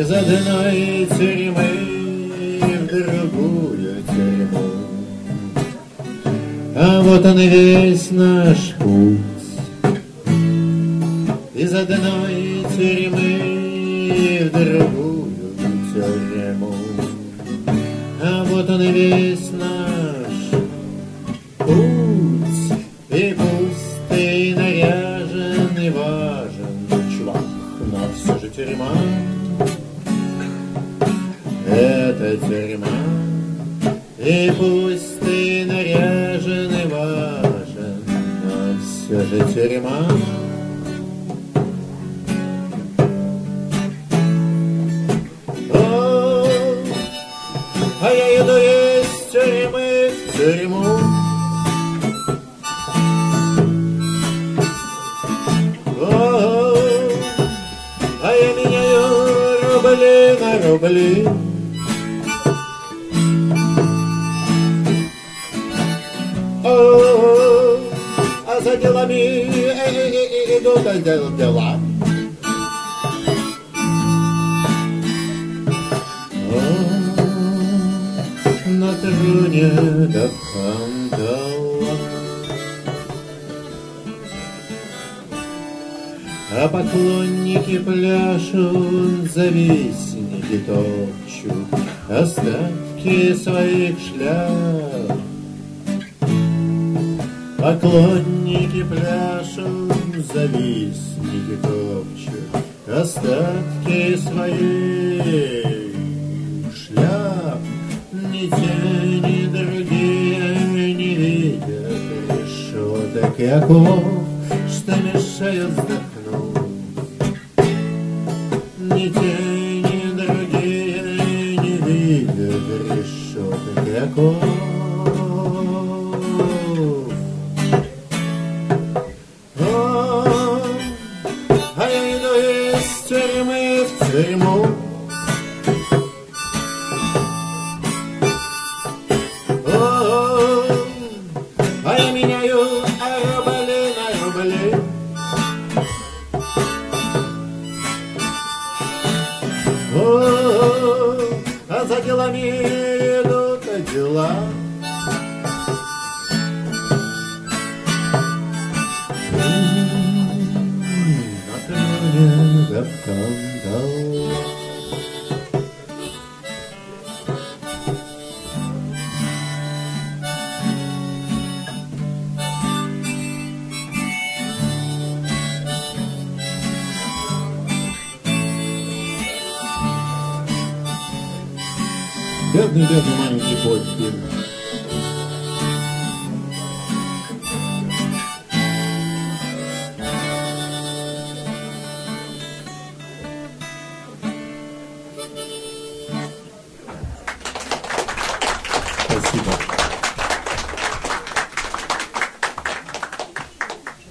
Из одной тюрьмы в другую тюрьму. А вот он и весь наш путь. Из одной тюрьмы в другую тюрьму. А вот он и весь наш путь. И пусть ты наряжен и важен, чувак, но все же тюрьма. Это тюрьма. И пусть ты наряжен и важен, но все же тюрьма. О, а я иду из тюрьмы в тюрьму. О, а я меняю рубли на рубли. А за делами идут дела. На труне до кандала. А поклонники пляшут, завистники топчут остатки своих шляп. Поклонники пляшут, завистники топчут остатки своих шляп. Ни те, ни другие не видят решеток и оков, что мешают вздохнуть. Ни те, ни другие не видят решеток и оков. А я иду из тюрьмы в тюрьму. А я меняю рубли на рубли. А за делами идут дела. На кандал. Бедный, бедный маленький Костя.